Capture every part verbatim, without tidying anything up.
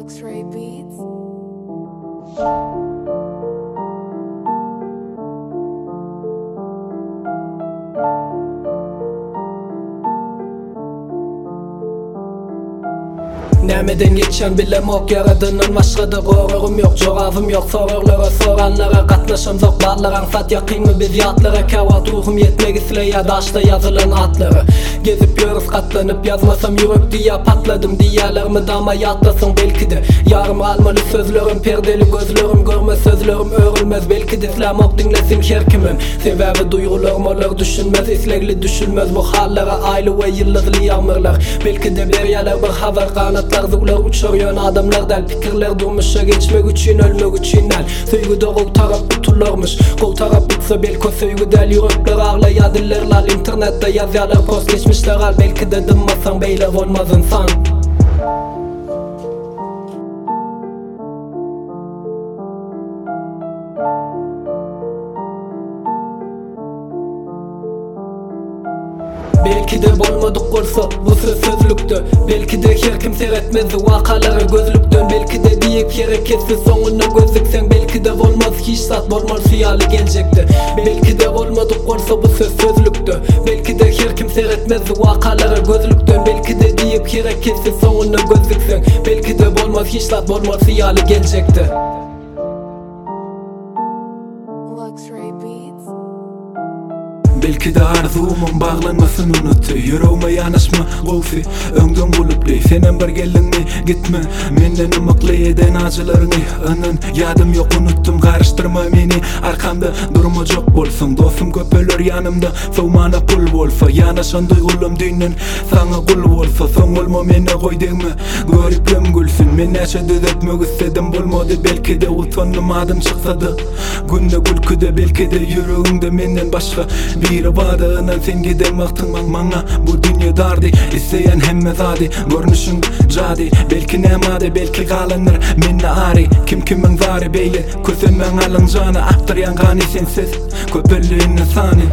Luxray Beats. Nämeden geçen bilemok yaradının başkada gorugum yok, jogabım yok. Sorurlara soranlara katnaşım zok. Barlar ansat yakıymy biz yatlara. Kavat ruhum yetmek isle ya daşta yazılan atları. Gezip yörüs katlanıp yazmasam yürek diye patladım diyelerimi dama yatlasın belki de. Yarım almalı sözlerim, perdeli gözlerim, görme sözlerim örülmez. Belki de İslamok dinlesin şerkimim. Sebebi duygularım olur düşünmez, islegli düşülmez bu hallere. Aylı ve yıldızlı yağmurlar, belki de beryalar bir haber kanatlar. Zıvlar uçar yön adamlar del fikirler durmuşa geçmek için ölmek için el. Söygüde kol taraf tutulurmuş, kol taraf bitse belki söygü del. Yürekler ağlaya diller lal, internette yazyalar post geçmişler al. Belki de dımmasan beyler olmaz insan. Belki de bolmadık olsa bu söz sözlüktü. Belki de her kim seyretmezdi vakaları gözlükten. Belki de deyip yere kesin sonuna gözlüksen. Belki de olmaz hiç sat bolmaz hiyali gelecekti. Belki de olmadık olsa bu söz sözlüktü. Belki de her kim seyretmezdi vakaları gözlükten. Belki de deyip yere kesin sonuna gözlüksen. Belki de olmaz hiç sat bolmaz hiyali gelecekti. Luxray Beats. Belki de arzuumun bağlanmasını unuttu. Yüreğime yanaşma golfi öngden bulupli. Senen bir gelinmi gitme, menden ımıklı eden acılarını. Anın yadım yok unuttum, karıştırma meni. Arkamda durma çok bolsun, dostum köpölür yanımda. Soğumana pul bolsa, yanaşan duygulum düğünün sana kul bolsa. Son olma meni koy degme, görüklüm gülsün. Men neşe düzeltmek istedim bolmadı, belki de utandım adım çıksadı. Günde gülküde belki de yüreğimde menden başka biri vardı. Anan sen gidemektın bana, bu dünya dardı. İsteyen hemme zadi, görünüşün jadi. Belki nemade, belki kalanır minne ari. Kim kimin zari beyle, kösemen alın canı. Aktır yangani sensiz, köpöllüğün insani.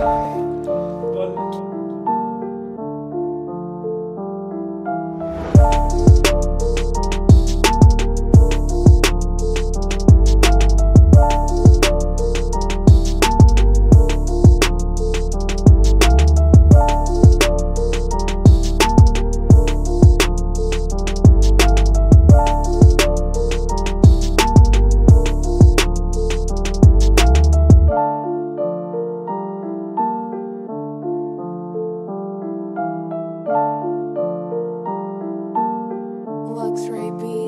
Luxray Beats.